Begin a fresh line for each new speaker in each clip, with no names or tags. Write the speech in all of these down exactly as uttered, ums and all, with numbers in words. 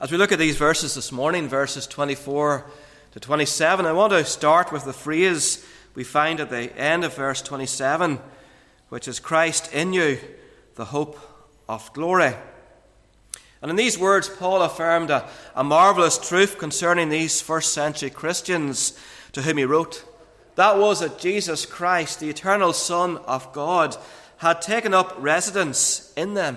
As we look at these verses this morning, verses twenty-four to twenty-seven, I want to start with the phrase we find at the end of verse twenty-seven, which is Christ in you, the hope of glory. And in these words, Paul affirmed a, a marvelous truth concerning these first century Christians to whom he wrote. That was that Jesus Christ, the eternal Son of God, had taken up residence in them.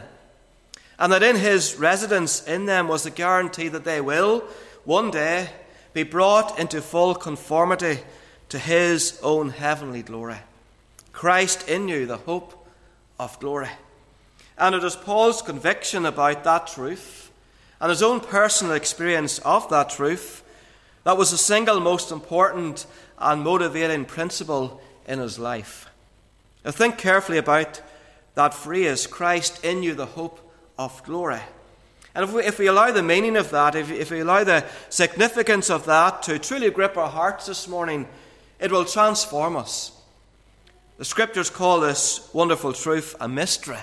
And that in his residence in them was the guarantee that they will, one day, be brought into full conformity to his own heavenly glory. Christ in you, the hope of glory. And it is Paul's conviction about that truth and his own personal experience of that truth that was the single most important and motivating principle in his life. Now think carefully about that phrase, Christ in you, the hope of glory. And if we, if we allow the meaning of that, if, if we allow the significance of that to truly grip our hearts this morning, it will transform us. The scriptures call this wonderful truth a mystery.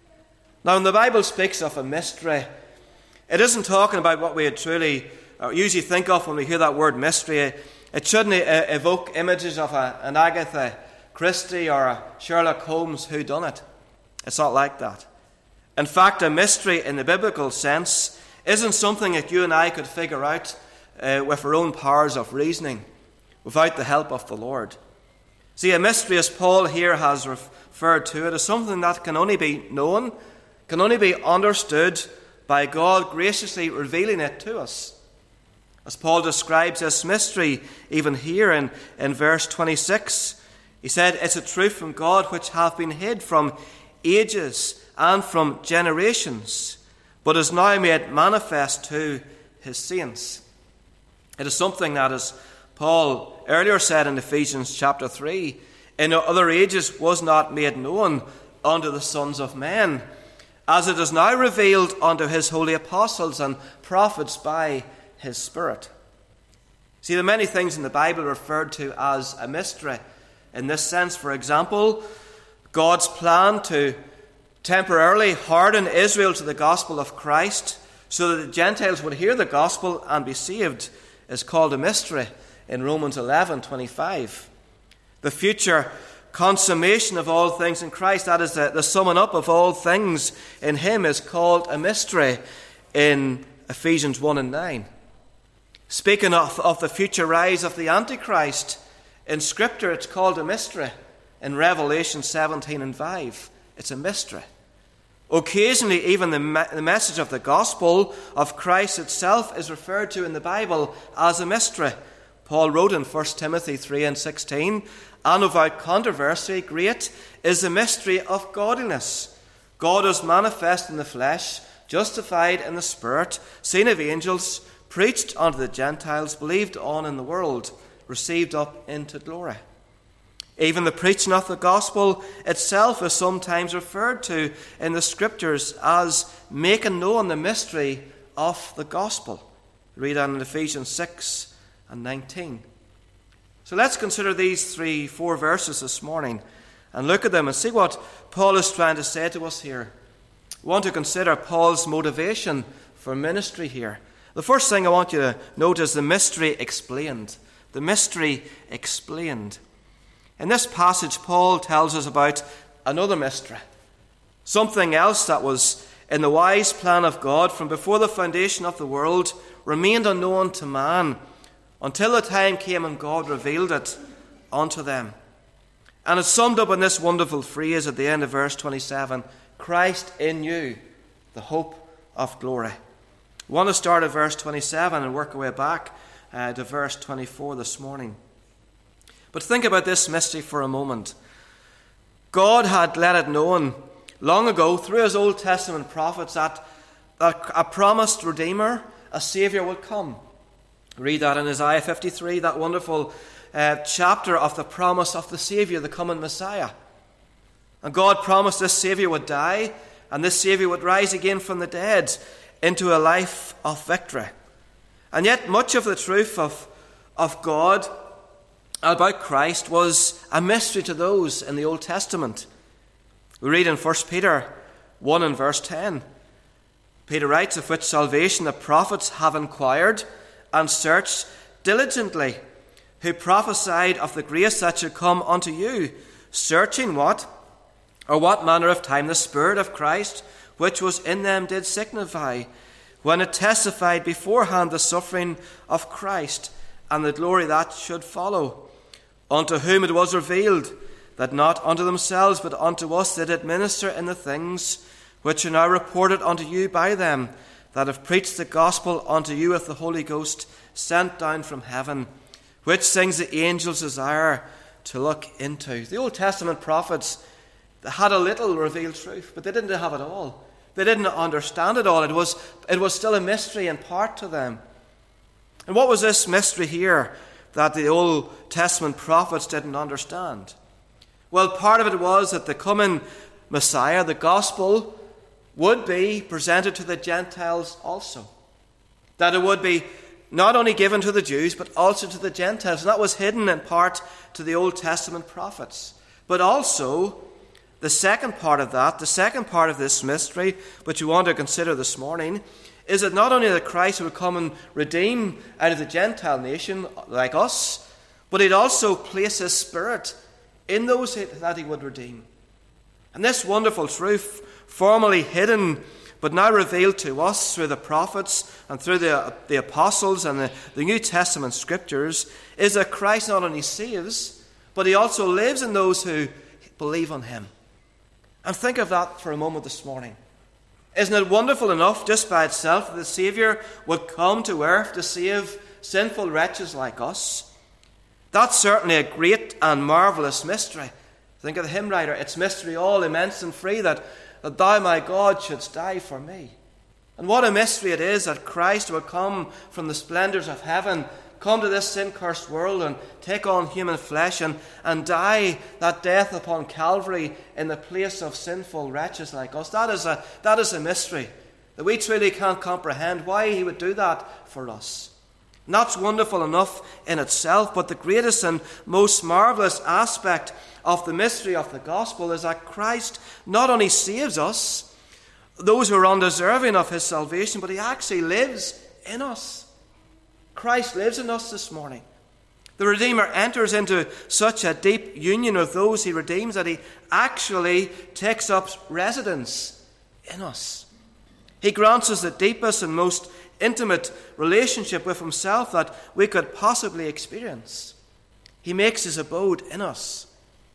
Now, when the Bible speaks of a mystery, it isn't talking about what we truly or usually think of when we hear that word mystery. It shouldn't evoke images of a, an Agatha Christie or a Sherlock Holmes whodunit. It's not like that. In fact, a mystery in the biblical sense isn't something that you and I could figure out uh, with our own powers of reasoning without the help of the Lord. See, a mystery, as Paul here has referred to it, is something that can only be known, can only be understood by God graciously revealing it to us. As Paul describes this mystery, even here in, in verse twenty-six, he said, it's a truth from God which hath been hid from ages and from generations, but is now made manifest to his saints. It is something that, as Paul earlier said in Ephesians chapter three, in other ages was not made known unto the sons of men, as it is now revealed unto his holy apostles and prophets by his Spirit. See, there are many things in the Bible referred to as a mystery. In this sense, for example, God's plan to temporarily harden Israel to the gospel of Christ so that the Gentiles would hear the gospel and be saved is called a mystery in Romans eleven twenty-five. The future consummation of all things in Christ, that is the, the summing up of all things in him, is called a mystery in Ephesians one and nine. Speaking of, of the future rise of the Antichrist, in Scripture it's called a mystery in Revelation seventeen and five. It's a mystery. Occasionally, even the, me- the message of the gospel of Christ itself is referred to in the Bible as a mystery. Paul wrote in First Timothy three and sixteen, and without controversy, great is the mystery of godliness. God is manifest in the flesh, justified in the Spirit, seen of angels, preached unto the Gentiles, believed on in the world, received up into glory. Even the preaching of the gospel itself is sometimes referred to in the scriptures as making known the mystery of the gospel. Read that in Ephesians six and nineteen. So let's consider these three, four verses this morning and look at them and see what Paul is trying to say to us here. We want to consider Paul's motivation for ministry here. The first thing I want you to note is the mystery explained. The mystery explained. In this passage, Paul tells us about another mystery, something else that was in the wise plan of God from before the foundation of the world, remained unknown to man until the time came and God revealed it unto them. And it's summed up in this wonderful phrase at the end of verse twenty-seven, Christ in you, the hope of glory. We want to start at verse twenty-seven and work our way back uh, to verse twenty-four this morning. But think about this mystery for a moment. God had let it known long ago through his Old Testament prophets that, that a promised Redeemer, a Saviour, would come. Read that in Isaiah fifty-three, that wonderful uh, chapter of the promise of the Saviour, the coming Messiah. And God promised this Saviour would die, and this Saviour would rise again from the dead into a life of victory. And yet much of the truth of, of God about Christ was a mystery to those in the Old Testament. We read in First Peter one and verse ten, Peter writes, of which salvation the prophets have inquired and searched diligently, who prophesied of the grace that should come unto you, searching what, or what manner of time the Spirit of Christ, which was in them, did signify, when it testified beforehand the suffering of Christ, and the glory that should follow, unto whom it was revealed, that not unto themselves, but unto us they did minister in the things which are now reported unto you by them, that have preached the gospel unto you with the Holy Ghost, sent down from heaven, which things the angels desire to look into. The Old Testament prophets, they had a little revealed truth, but they didn't have it all. They didn't understand it all. It was, it was still a mystery in part to them. And what was this mystery here that the Old Testament prophets didn't understand? Well, part of it was that the coming Messiah, the gospel, would be presented to the Gentiles also. That it would be not only given to the Jews, but also to the Gentiles. And that was hidden in part to the Old Testament prophets. But also, the second part of that, the second part of this mystery, which we want to consider this morning, is that not only that Christ would come and redeem out of the Gentile nation like us, but he'd also place his Spirit in those that he would redeem. And this wonderful truth, formerly hidden, but now revealed to us through the prophets and through the, the apostles and the, the New Testament scriptures, is that Christ not only saves, but he also lives in those who believe on him. And think of that for a moment this morning. Isn't it wonderful enough just by itself that the Saviour would come to earth to save sinful wretches like us? That's certainly a great and marvellous mystery. Think of the hymn writer, it's mystery all immense and free that, that thou, my God, shouldst die for me. And what a mystery it is that Christ would come from the splendours of heaven, come to this sin-cursed world and take on human flesh and, and die that death upon Calvary in the place of sinful wretches like us. That is a, that is a mystery that we truly can't comprehend why he would do that for us. And that's wonderful enough in itself, but the greatest and most marvellous aspect of the mystery of the gospel is that Christ not only saves us, those who are undeserving of his salvation, but he actually lives in us. Christ lives in us this morning. The Redeemer enters into such a deep union with those he redeems that he actually takes up residence in us. He grants us the deepest and most intimate relationship with himself that we could possibly experience. He makes his abode in us.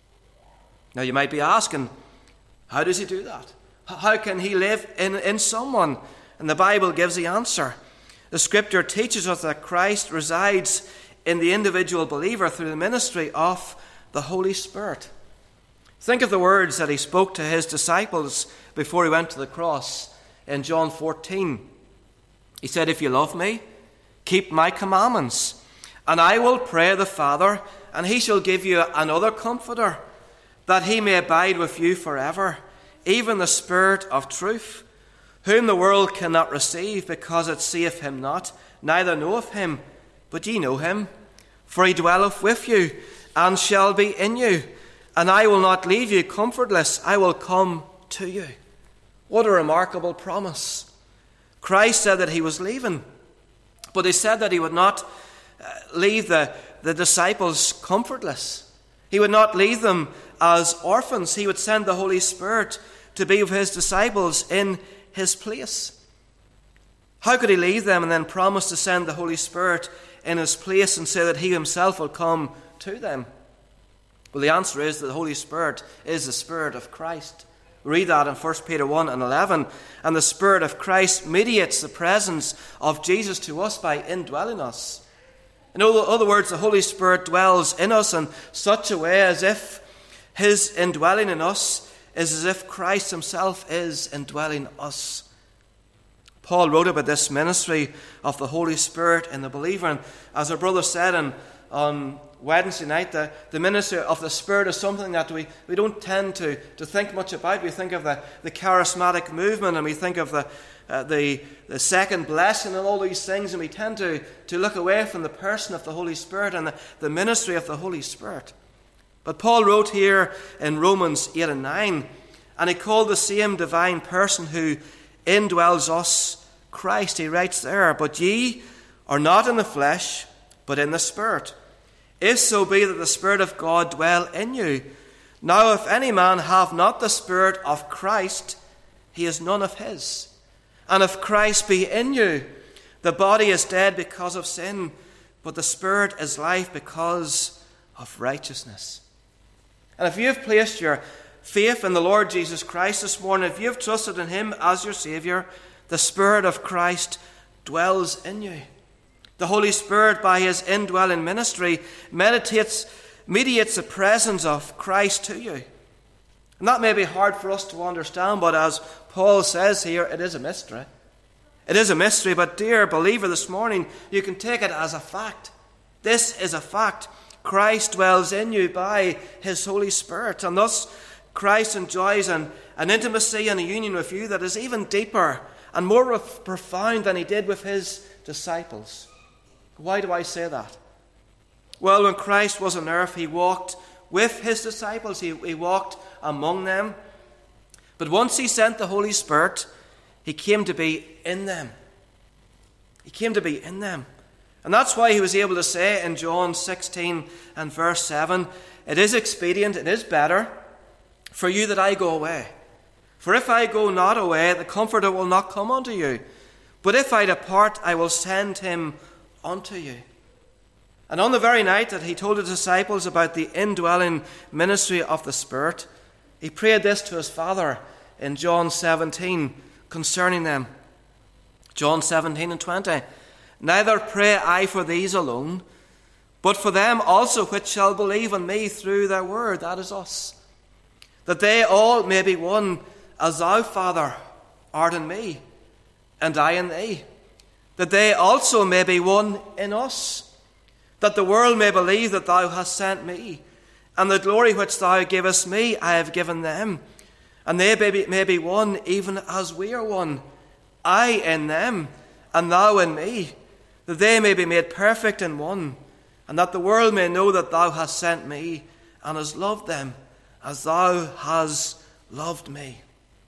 Now you might be asking, how does he do that? How can he live in, in someone? And the Bible gives the answer. The Scripture teaches us that Christ resides in the individual believer through the ministry of the Holy Spirit. Think of the words that he spoke to his disciples before he went to the cross in John fourteen. He said, if you love me, keep my commandments, and I will pray the Father, and he shall give you another comforter, that he may abide with you forever, even the Spirit of truth, whom the world cannot receive, because it seeth him not, neither knoweth him, but ye know him, for he dwelleth with you, and shall be in you. And I will not leave you comfortless, I will come to you. What a remarkable promise. Christ said that he was leaving, but he said that he would not leave the, the disciples comfortless. He would not leave them as orphans. He would send the Holy Spirit to be with his disciples in his place. How could he leave them and then promise to send the Holy Spirit in his place and say that he himself will come to them? Well, the answer is that the Holy Spirit is the Spirit of Christ. We read that in First Peter one and eleven. And the Spirit of Christ mediates the presence of Jesus to us by indwelling us. In other words, the Holy Spirit dwells in us in such a way as if his indwelling in us is as if Christ himself is indwelling us. Paul wrote about this ministry of the Holy Spirit in the believer. And as our brother said in, on Wednesday night, the, the ministry of the Spirit is something that we, we don't tend to, to think much about. We think of the, the charismatic movement, and we think of the, uh, the, the second blessing and all these things, and we tend to, to look away from the person of the Holy Spirit and the, the ministry of the Holy Spirit. But Paul wrote here in Romans eight and nine, and he called the same divine person who indwells us Christ. He writes there, but ye are not in the flesh, but in the Spirit, if so be that the Spirit of God dwell in you. Now if any man have not the Spirit of Christ, he is none of his. And if Christ be in you, the body is dead because of sin, but the Spirit is life because of righteousness. And if you have placed your faith in the Lord Jesus Christ this morning, if you have trusted in him as your Saviour, the Spirit of Christ dwells in you. The Holy Spirit, by his indwelling ministry, meditates, mediates the presence of Christ to you. And that may be hard for us to understand, but as Paul says here, it is a mystery. It is a mystery, but dear believer, this morning, you can take it as a fact. This is a fact. Christ dwells in you by his Holy Spirit, and thus Christ enjoys an, an intimacy and a union with you that is even deeper and more profound than he did with his disciples. Why do I say that? Well, when Christ was on earth, he walked with his disciples. He, he walked among them. But once he sent the Holy Spirit, he came to be in them. He came to be in them. And that's why he was able to say in John sixteen and verse seven, it is expedient, it is better for you that I go away. For if I go not away, the Comforter will not come unto you. But if I depart, I will send him unto you. And on the very night that he told the disciples about the indwelling ministry of the Spirit, he prayed this to his Father in John seventeen concerning them. John seventeen and twenty. Neither pray I for these alone, but for them also which shall believe on me through their word. That is us. That they all may be one, as thou, Father, art in me, and I in thee. That they also may be one in us, that the world may believe that thou hast sent me, and the glory which thou gavest me I have given them, and they may be, may be one even as we are one, I in them, and thou in me, that they may be made perfect in one, and that the world may know that thou hast sent me, and hast loved them as thou hast loved me.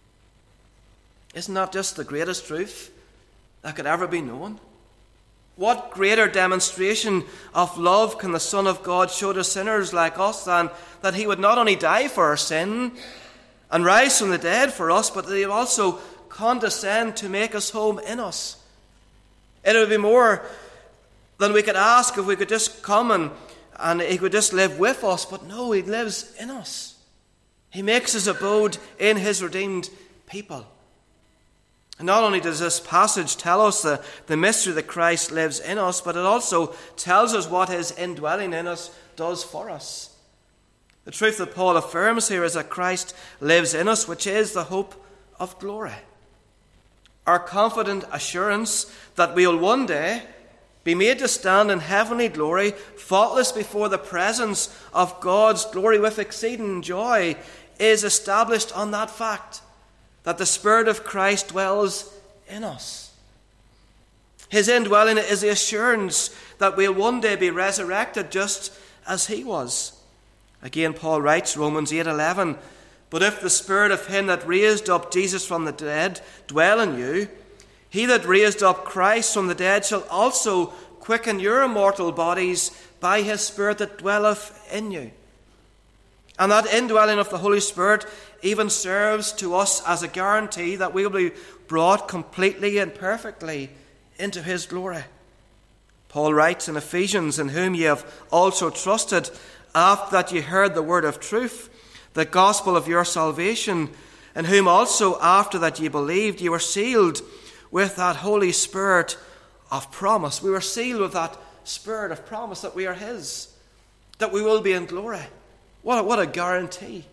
Isn't that just the greatest truth that could ever be known? What greater demonstration of love can the Son of God show to sinners like us than that he would not only die for our sin and rise from the dead for us, but that he would also condescend to make his home in us. It would be more than we could ask if we could just come and, and he could just live with us, but no, he lives in us. He makes his abode in his redeemed people. And not only does this passage tell us the, the mystery that Christ lives in us, but it also tells us what his indwelling in us does for us. The truth that Paul affirms here is that Christ lives in us, which is the hope of glory. Our confident assurance that we will one day be made to stand in heavenly glory, faultless before the presence of God's glory with exceeding joy, is established on that fact that the Spirit of Christ dwells in us. His indwelling is the assurance that we'll one day be resurrected just as he was. Again, Paul writes, Romans eight eleven, but if the Spirit of him that raised up Jesus from the dead dwell in you, he that raised up Christ from the dead shall also quicken your immortal bodies by his Spirit that dwelleth in you. And that indwelling of the Holy Spirit even serves to us as a guarantee that we will be brought completely and perfectly into his glory. Paul writes in Ephesians, in whom ye have also trusted, after that ye heard the word of truth, the gospel of your salvation, in whom also after that ye believed, ye were sealed with that Holy Spirit of promise. We were sealed with that Spirit of promise that we are his, that we will be in glory. What a, what a guarantee.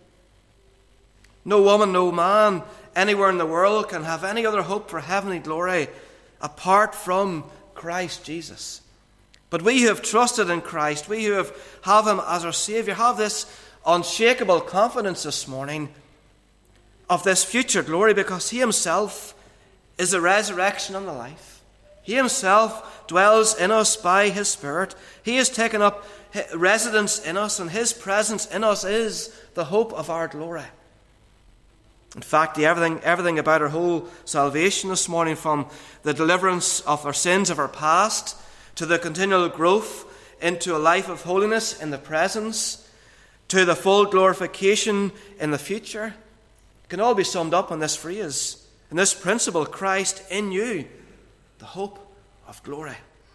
No woman, no man, anywhere in the world can have any other hope for heavenly glory apart from Christ Jesus. But we who have trusted in Christ, we who have, have him as our Saviour, have this unshakable confidence this morning of this future glory, because he himself is the resurrection and the life. He himself dwells in us by his Spirit. He has taken up residence in us, and his presence in us is the hope of our glory. In fact, the everything, everything about our whole salvation this morning, from the deliverance of our sins of our past to the continual growth into a life of holiness in the presence to the full glorification in the future, can all be summed up in this phrase, in this principle: Christ in you, the hope of glory.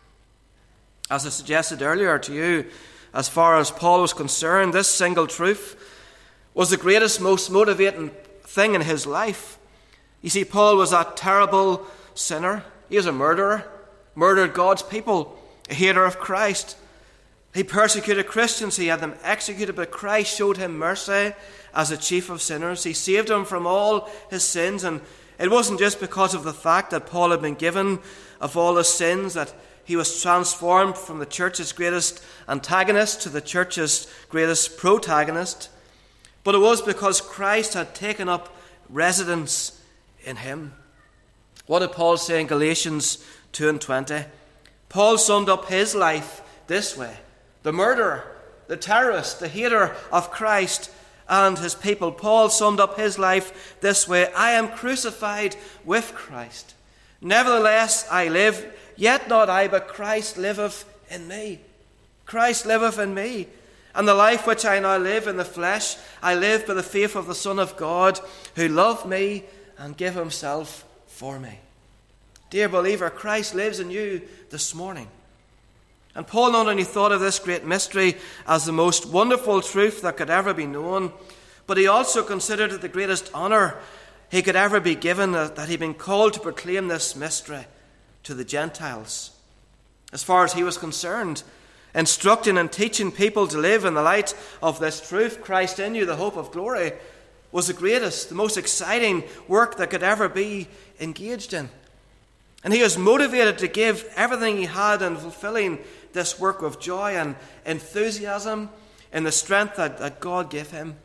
As I suggested earlier to you, as far as Paul was concerned, this single truth was the greatest, most motivating thing in his life. You see, Paul was a terrible sinner. He was a murderer, murdered God's people, a hater of Christ. He persecuted Christians. He had them executed, but Christ showed him mercy as the chief of sinners. He saved him from all his sins, and it wasn't just because of the fact that Paul had been given of all his sins that he was transformed from the church's greatest antagonist to the church's greatest protagonist, but it was because Christ had taken up residence in him. What did Paul say in Galatians two and twenty? Paul summed up his life this way: the murderer, the terrorist, the hater of Christ and his people. Paul summed up his life this way: I am crucified with Christ. Nevertheless I live, yet not I, but Christ liveth in me. Christ liveth in me. And the life which I now live in the flesh, I live by the faith of the Son of God, who loved me and gave himself for me. Dear believer, Christ lives in you this morning. And Paul not only thought of this great mystery as the most wonderful truth that could ever be known, but he also considered it the greatest honour he could ever be given, that he'd been called to proclaim this mystery to the Gentiles. As far as he was concerned, instructing and teaching people to live in the light of this truth, Christ in you, the hope of glory, was the greatest, the most exciting work that could ever be engaged in. And he was motivated to give everything he had in fulfilling this work with joy and enthusiasm in the strength that, that God gave him.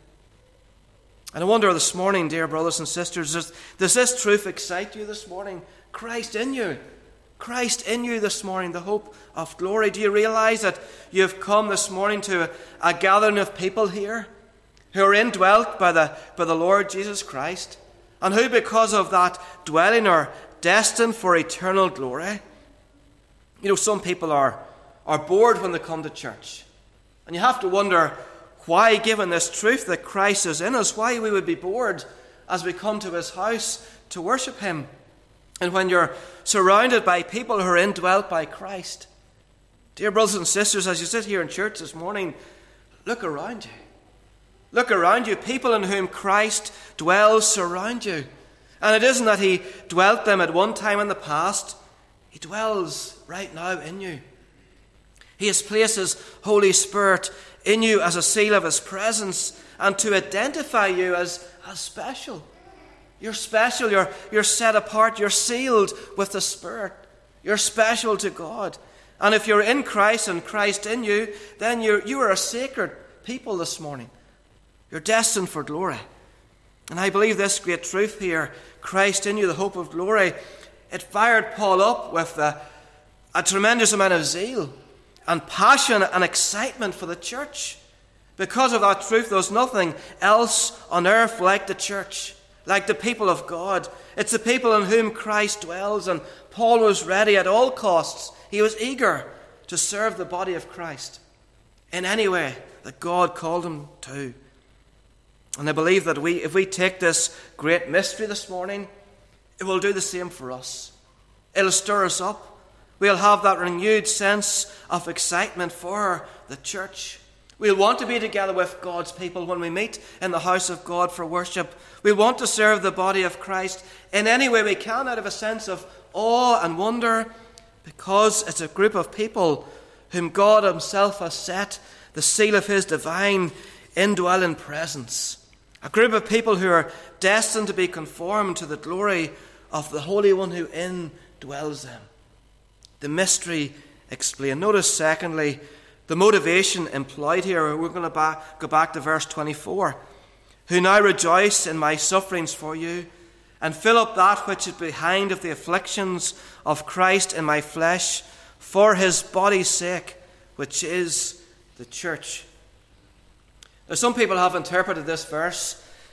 And I wonder this morning, dear brothers and sisters, does, does this truth excite you this morning? Christ in you. Christ in you this morning, the hope of glory. Do you realize that you have come this morning to a, a gathering of people here who are indwelt by the, by the Lord Jesus Christ, and who, because of that dwelling, are destined for eternal glory? You know, some people are, are bored when they come to church. And you have to wonder why, given this truth that Christ is in us, why we would be bored as we come to his house to worship him. And when you're surrounded by people who are indwelt by Christ. Dear brothers and sisters, as you sit here in church this morning, look around you. Look around you. People in whom Christ dwells surround you. And it isn't that he dwelt them at one time in the past. He dwells right now in you. He has placed his Holy Spirit in you as a seal of his presence and to identify you as, as special. You're special, you're, you're set apart, you're sealed with the Spirit. You're special to God. And if you're in Christ and Christ in you, then you're, you are a sacred people this morning. You're destined for glory. And I believe this great truth here, Christ in you, the hope of glory, it fired Paul up with a, a tremendous amount of zeal and passion and excitement for the church. Because of that truth, there's nothing else on earth like the church, like the people of God. It's the people in whom Christ dwells, and Paul was ready at all costs. He was eager to serve the body of Christ in any way that God called him to. And I believe that we, if we take this great mystery this morning, it will do the same for us. It'll stir us up. We'll have that renewed sense of excitement for the church. We'll want to be together with God's people when we meet in the house of God for worship. We'll want to serve the body of Christ in any way we can out of a sense of awe and wonder, because it's a group of people whom God himself has set the seal of his divine indwelling presence. A group of people who are destined to be conformed to the glory of the Holy One who indwells them. The mystery explained. Notice, secondly, the motivation employed here. We're going to back, go back to verse twenty-four. Who now rejoice in my sufferings for you, and fill up that which is behind of the afflictions of Christ in my flesh, for his body's sake, which is the church. Now, some people have interpreted this verse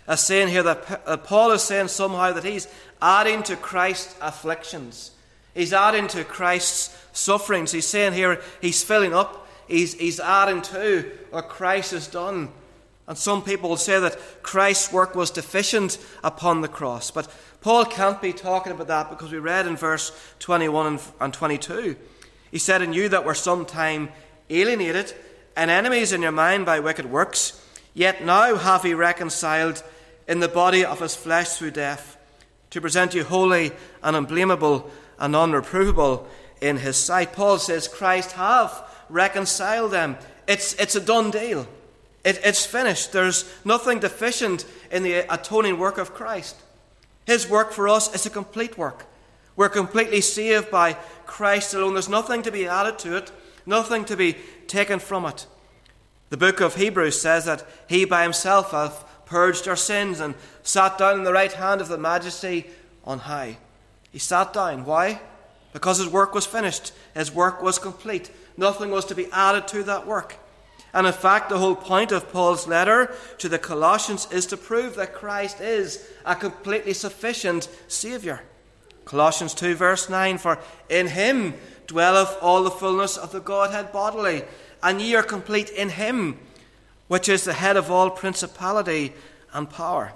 as saying here that uh, Paul is saying somehow that he's adding to Christ's afflictions. He's adding to Christ's sufferings. He's saying here he's filling up. He's, he's adding to what Christ has done. And some people will say that Christ's work was deficient upon the cross. But Paul can't be talking about that, because we read in verse twenty-one and twenty-two. He said, "And you that were sometime alienated and enemies in your mind by wicked works, yet now hath he reconciled in the body of his flesh through death, to present you holy and unblameable and unreprovable in his sight." Paul says Christ hath reconciled them. It's, it's a done deal. It, it's finished. There's nothing deficient in the atoning work of Christ. His work for us is a complete work. We're completely saved by Christ alone. There's nothing to be added to it, nothing to be taken from it. The book of Hebrews says that he by himself hath purged our sins and sat down in the right hand of the Majesty on high. He sat down. Why? Because his work was finished. His work was complete. Nothing was to be added to that work. And in fact, the whole point of Paul's letter to the Colossians is to prove that Christ is a completely sufficient Saviour. Colossians two verse nine, "For in him dwelleth all the fullness of the Godhead bodily, and ye are complete in him, which is the head of all principality and power."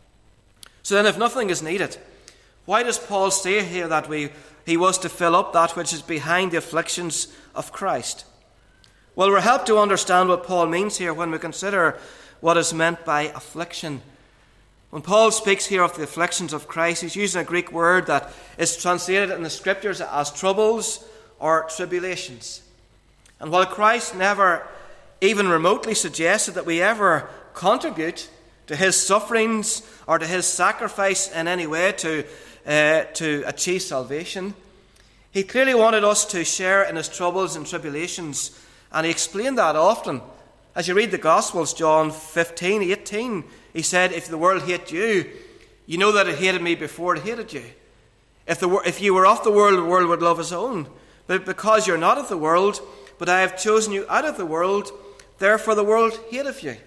So then, if nothing is needed, why does Paul say here that we he was to fill up that which is behind the afflictions of Christ? Well, we're helped to understand what Paul means here when we consider what is meant by affliction. When Paul speaks here of the afflictions of Christ, he's using a Greek word that is translated in the Scriptures as troubles or tribulations. And while Christ never even remotely suggested that we ever contribute to his sufferings or to his sacrifice in any way to, uh, to achieve salvation, he clearly wanted us to share in his troubles and tribulations. And he explained that often. As you read the Gospels, John fifteen, eighteen, he said, "If the world hate you, you know that it hated me before it hated you. If, the, if you were of the world, the world would love his own. But because you're not of the world, but I have chosen you out of the world, therefore the world hateth you."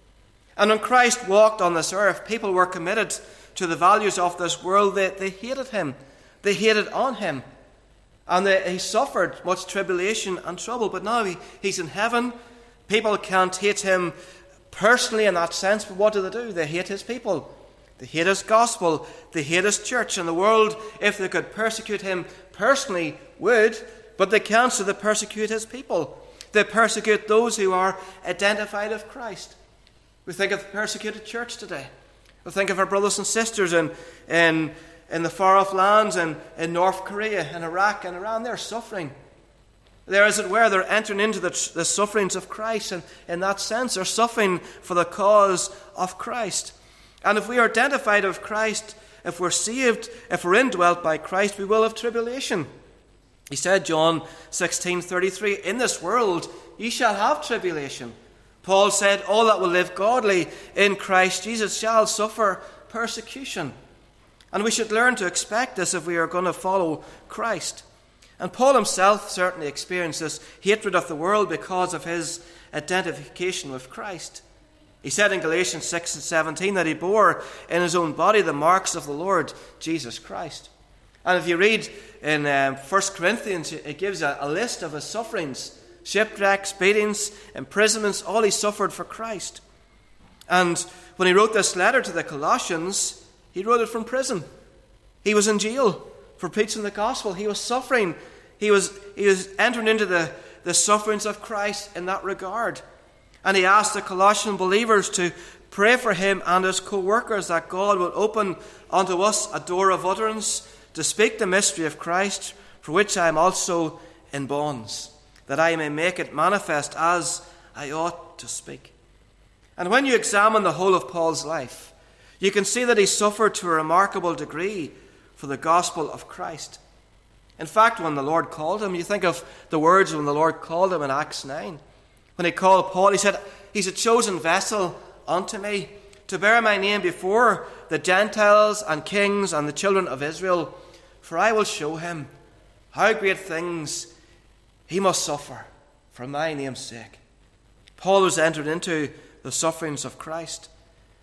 And when Christ walked on this earth, people were committed to the values of this world. They, they hated him. They hated on him. And they, he suffered much tribulation and trouble. But now he, he's in heaven. People can't hate him personally in that sense. But what do they do? They hate his people. They hate his gospel. They hate his church. And the world, if they could persecute him personally, would. But they can't, so they persecute his people. They persecute those who are identified with Christ. We think of the persecuted church today. We think of our brothers and sisters in, in, in the far-off lands and in North Korea and Iraq and Iran. They're suffering. They're, as it were, they're entering into the, the sufferings of Christ. And in that sense, they're suffering for the cause of Christ. And if we are identified with Christ, if we're saved, if we're indwelt by Christ, we will have tribulation. He said, John sixteen thirty-three, "In this world ye shall have tribulation." Paul said, "All that will live godly in Christ Jesus shall suffer persecution." And we should learn to expect this if we are going to follow Christ. And Paul himself certainly experienced this hatred of the world because of his identification with Christ. He said in Galatians six and seventeen that he bore in his own body the marks of the Lord Jesus Christ. And if you read in um, First Corinthians, it gives a, a list of his sufferings: shipwrecks, beatings, imprisonments, all he suffered for Christ. And when he wrote this letter to the Colossians, he wrote it from prison. He was in jail for preaching the gospel. He was suffering. He was, he was entering into the, the sufferings of Christ in that regard. And he asked the Colossian believers to pray for him and his co-workers that God would open unto us a door of utterance to speak the mystery of Christ, for which I am also in bonds, that I may make it manifest as I ought to speak. And when you examine the whole of Paul's life, you can see that he suffered to a remarkable degree for the gospel of Christ. In fact, when the Lord called him, you think of the words when the Lord called him in Acts nine. When he called Paul, he said, "He's a chosen vessel unto me, to bear my name before the Gentiles and kings and the children of Israel. For I will show him how great things he must suffer for my name's sake." Paul was entered into the sufferings of Christ.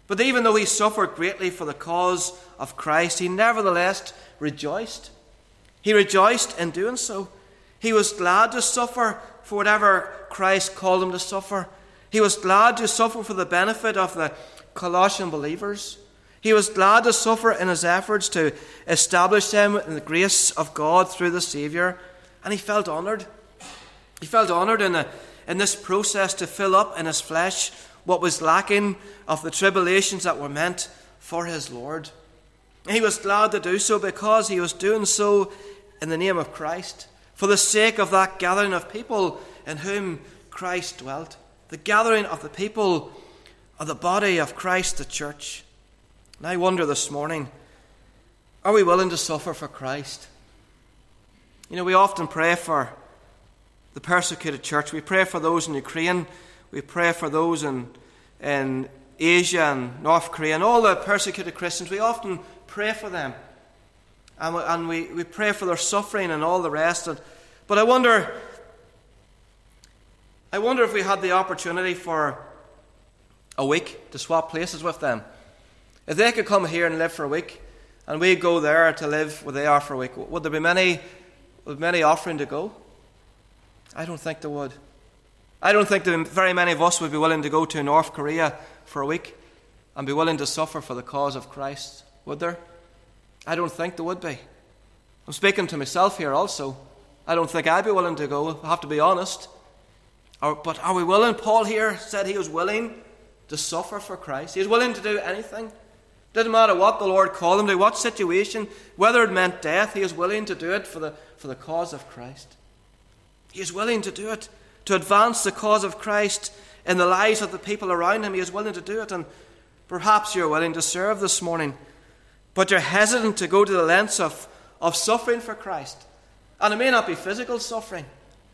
But even though he suffered greatly for the cause of Christ, he nevertheless rejoiced. He rejoiced in doing so. He was glad to suffer for whatever Christ called him to suffer. He was glad to suffer for the benefit of the Colossian believers. He was glad to suffer in his efforts to establish them in the grace of God through the Saviour. And he felt honoured. He felt honoured in, a, in this process to fill up in his flesh what was lacking of the tribulations that were meant for his Lord. He was glad to do so because he was doing so in the name of Christ, for the sake of that gathering of people in whom Christ dwelt, the gathering of the people of the body of Christ, the church. And I wonder this morning, are we willing to suffer for Christ? You know, we often pray for the persecuted church. We pray for those in Ukraine. We pray for those in, in Asia and North Korea and all the persecuted Christians. We often pray for them. And, we, and we, we pray for their suffering and all the rest. And, but I wonder, I wonder if we had the opportunity for a week to swap places with them. If they could come here and live for a week, and we go there to live where they are for a week, would there be many, would many offering to go? I don't think there would. I don't think that very many of us would be willing to go to North Korea for a week and be willing to suffer for the cause of Christ, would there? I don't think there would be. I'm speaking to myself here also. I don't think I'd be willing to go, I have to be honest. Or, but are we willing? Paul here said he was willing to suffer for Christ. He was willing to do anything. Didn't matter what the Lord called him to, what situation, whether it meant death, he was willing to do it for the, for the cause of Christ. He is willing to do it, to advance the cause of Christ in the lives of the people around him. He is willing to do it, and perhaps you're willing to serve this morning, but you're hesitant to go to the lengths of, of suffering for Christ. And it may not be physical suffering.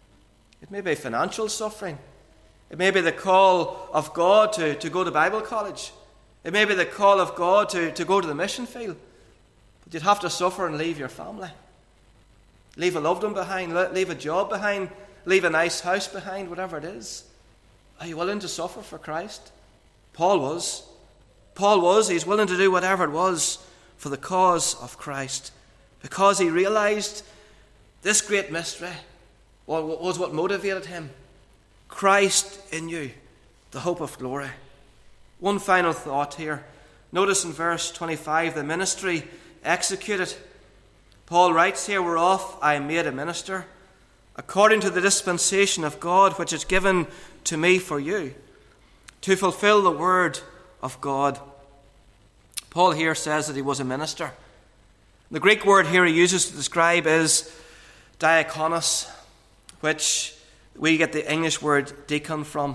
It may be financial suffering. It may be the call of God to, to go to Bible college. It may be the call of God to, to go to the mission field. But you'd have to suffer and leave your family. Leave a loved one behind, leave a job behind, leave a nice house behind, whatever it is. Are you willing to suffer for Christ? Paul was. Paul was. He's willing to do whatever it was for the cause of Christ, because he realized this great mystery was what motivated him. Christ in you, the hope of glory. One final thought here. Notice in verse twenty-five, the ministry executed. Paul writes here, whereof I am made a minister, according to the dispensation of God, which is given to me for you, to fulfill the word of God. Paul here says that he was a minister. The Greek word here he uses to describe is diakonos, which we get the English word deacon from.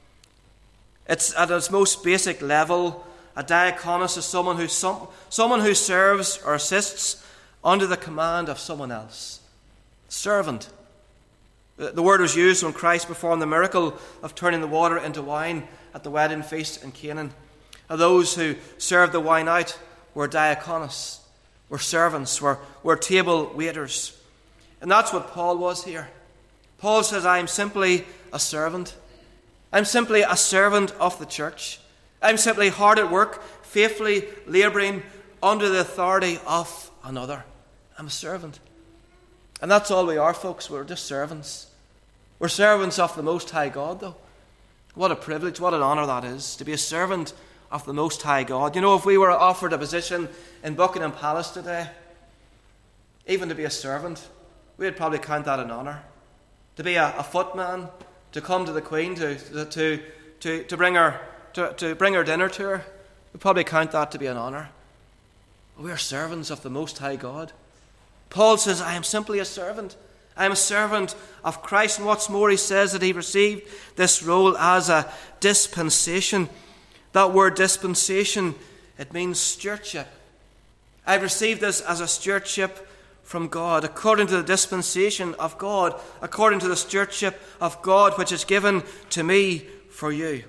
It's at its most basic level. A diakonos is someone who, some, someone who serves or assists under the command of someone else. Servant. The word was used when Christ performed the miracle of turning the water into wine at the wedding feast in Canaan. And those who served the wine out were diakonos, were servants, were, were table waiters. And that's what Paul was here. Paul says, I am simply a servant. I'm simply a servant of the church. I'm simply hard at work, faithfully labouring under the authority of another. I'm a servant. And that's all we are, folks. We're just servants. We're servants of the Most High God, though. What a privilege, what an honour that is, to be a servant of the Most High God. You know, if we were offered a position in Buckingham Palace today, even to be a servant, we'd probably count that an honour. To be a, a footman, to come to the Queen, to to to to bring her to, to bring her dinner to her, we'd probably count that to be an honour. We are servants of the Most High God. Paul says, I am simply a servant. I am a servant of Christ. And what's more, he says that he received this role as a dispensation. That word dispensation, it means stewardship. I've received this as a stewardship from God, according to the dispensation of God, according to the stewardship of God, which is given to me for you.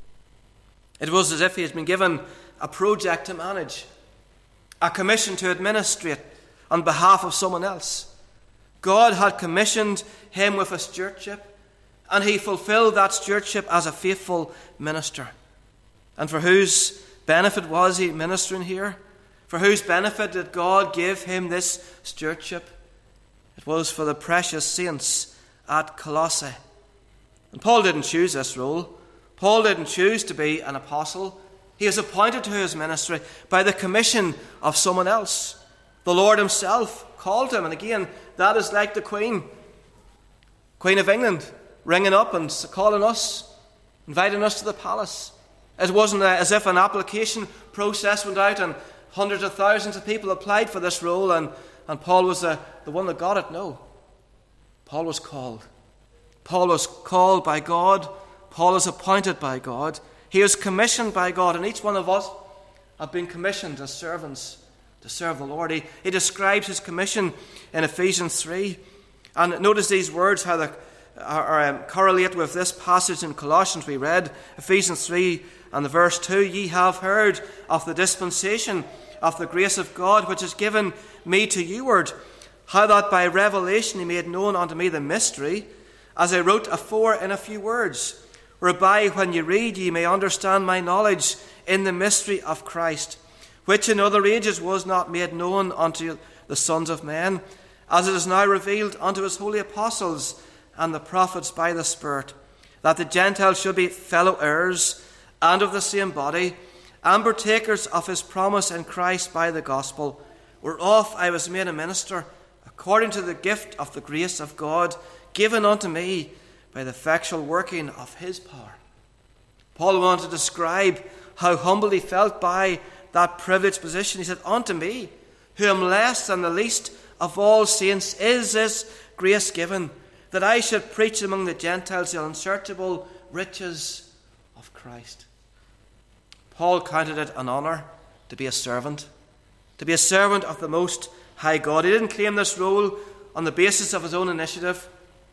It was as if he had been given a project to manage, a commission to administrate on behalf of someone else. God had commissioned him with a stewardship, and he fulfilled that stewardship as a faithful minister. And for whose benefit was he ministering here? For whose benefit did God give him this stewardship? It was for the precious saints at Colossae. And Paul didn't choose this role. Paul didn't choose to be an apostle. He was appointed to his ministry by the commission of someone else. The Lord himself called him. And again, that is like the Queen, Queen of England, ringing up and calling us, inviting us to the palace. It wasn't as if an application process went out and hundreds of thousands of people applied for this role and, and Paul was the, the one that got it. No. Paul was called. Paul was called by God. Paul is appointed by God. He is commissioned by God, and each one of us have been commissioned as servants to serve the Lord. He, he describes his commission in Ephesians three. And notice these words, how they are, are, um, correlate with this passage in Colossians we read, Ephesians three and the verse two. Ye have heard of the dispensation of the grace of God, which is given me to youward, how that by revelation he made known unto me the mystery, as I wrote afore in a few words, whereby when you read ye may understand my knowledge in the mystery of Christ, which in other ages was not made known unto the sons of men, as it is now revealed unto his holy apostles and the prophets by the Spirit, that the Gentiles should be fellow heirs and of the same body, and partakers of his promise in Christ by the gospel, whereof I was made a minister, according to the gift of the grace of God, given unto me by the effectual working of his power. Paul wanted to describe how humble he felt by that privileged position. He said, unto me, who am less than the least of all saints, is this grace given, that I should preach among the Gentiles the unsearchable riches of Christ. Paul counted it an honour to be a servant, to be a servant of the Most High God. He didn't claim this role on the basis of his own initiative.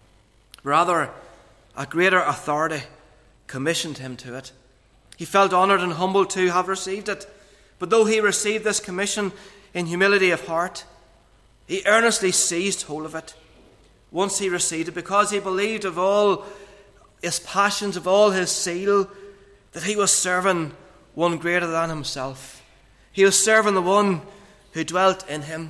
Rather, a greater authority commissioned him to it. He felt honoured and humbled to have received it. But though he received this commission in humility of heart, he earnestly seized hold of it once he received it, because he believed of all his passions, of all his zeal, that he was serving one greater than himself. He was serving the one who dwelt in him.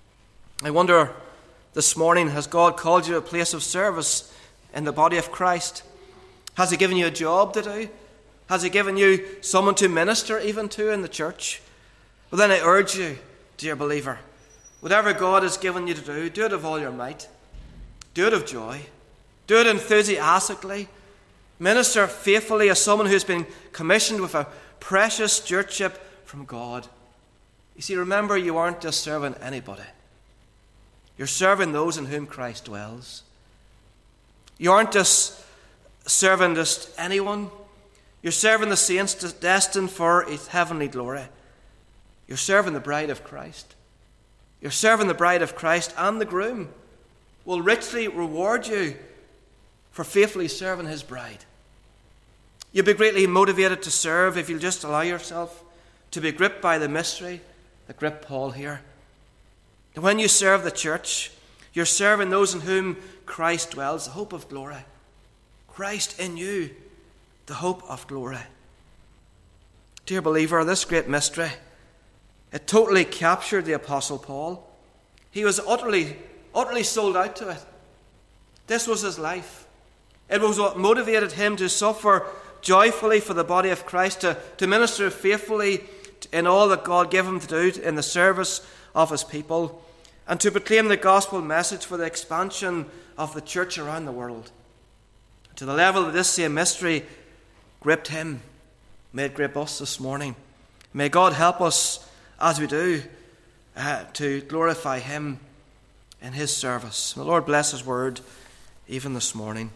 I wonder this morning, has God called you to a place of service in the body of Christ? Has he given you a job to do? Has he given you someone to minister even to in the church? Well, then I urge you, dear believer, whatever God has given you to do, do it of all your might. Do it of joy. Do it enthusiastically. Minister faithfully as someone who has been commissioned with a precious stewardship from God. You see, remember, you aren't just serving anybody. You're serving those in whom Christ dwells. You aren't just serving just anyone. You're serving the saints destined for its heavenly glory. You're serving the bride of Christ. You're serving the bride of Christ, and the groom will richly reward you for faithfully serving his bride. You'll be greatly motivated to serve if you'll just allow yourself to be gripped by the mystery that gripped Paul here. And when you serve the church, you're serving those in whom Christ dwells, the hope of glory. Christ in you, the hope of glory. Dear believer, this great mystery, it totally captured the Apostle Paul. He was utterly, utterly sold out to it. This was his life. It was what motivated him to suffer joyfully for the body of Christ, to, to minister faithfully in all that God gave him to do in the service of his people, and to proclaim the gospel message for the expansion of the church around the world. To the level that this same mystery gripped him, may it grip us this morning. May God help us as we do uh, to glorify him in his service. May the Lord bless his word even this morning.